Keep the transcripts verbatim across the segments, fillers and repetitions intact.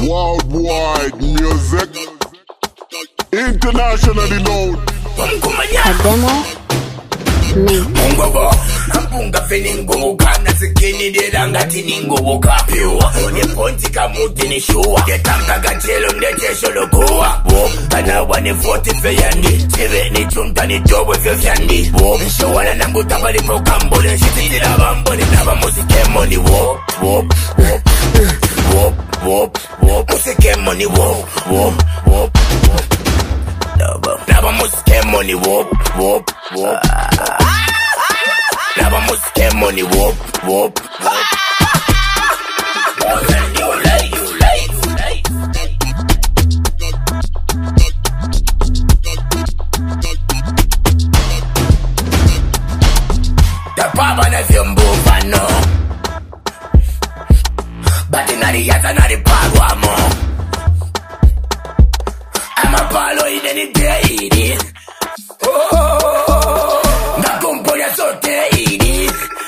Worldwide music, internationally known. Kademo Me Mungobo Ampunga feningo Kana sikini dira ngati ningo woka piwa One ponti kamuti ni shuwa Ketanka gachelo mdeche sholo kuwa Wop Kana wane forty feyandi Sive ni chunta ni jobo fyo fyandi Wop Nshawana nangu tabali po kambole Shiti tila bambole Naba musike money wop Wop Wop Wop Wop Wop Musike money wop Wop Wop Wop Naba Naba musike money wop Wop Wop Naba musike money wop Wop Wop You like, you like, you like The papa na vyombo vano Bati nari yata nari parwa mo Ama palo ine ni deidi Oh Nakumpo ya sote idi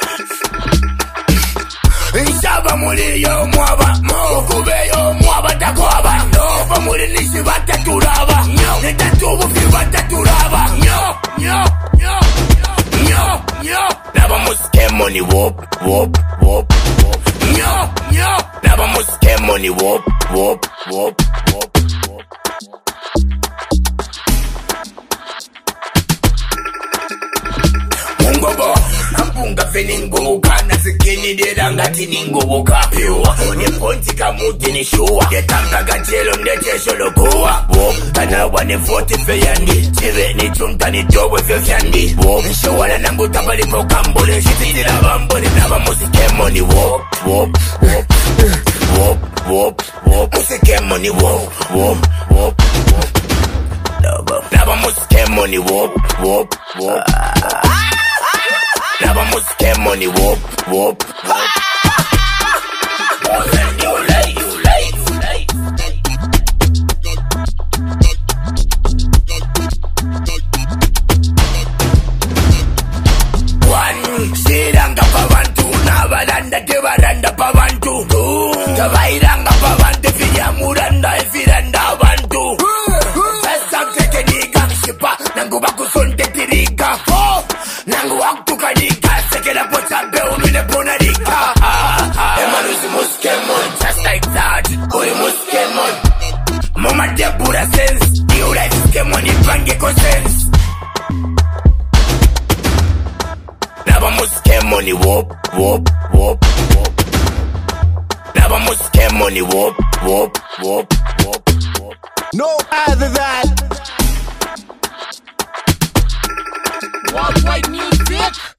Ishaba muli yo mwaba Mo kube yo mwaba takwaba No Pa muli nishi bata turaba Nyo Nitatubu fi bata turaba Nyo Nyo Nyo Nyo Nyo Naba musike money wop Wop Wop Wop Nyo Nyo Naba musike money wop Wop Wop Wop Wop Mungobo Ampunga feningo Kana sikini dira ngati ningo woka piwa One ponti kamuti ni shuwa Ketanka gachelo mdeche sholo kuwa Wop Kana wane forty feyandi Sive ni chunta ni jobo fyo fyandi Wop Nshawana nangu tabali po kambole Shiti tila bambole Naba musike money wop Wop Wop Wop Wop Wop Musike money wop Wop Wop Wop Naba Naba musike money wop Wop Wop Naba musike money wop Wop Wop You like, you like, you like One Siranga pavantu Nabalanda tebaranda pavantu Two Tabairanga pavante Fiya muranda efiranda abantu Pesa mteke niga Shipa Nangu baku sonte tirika Four Nangu waktuka nika Sekela pocha beo mine pona nika Emanuzi muskemon Just like that Uri muskemon Mama de pura sense You like skemon Ipange ko sense Naba musike money wop Wop Wop Wop Naba musike money wop Wop Wop Wop Wop No other than Worldwide music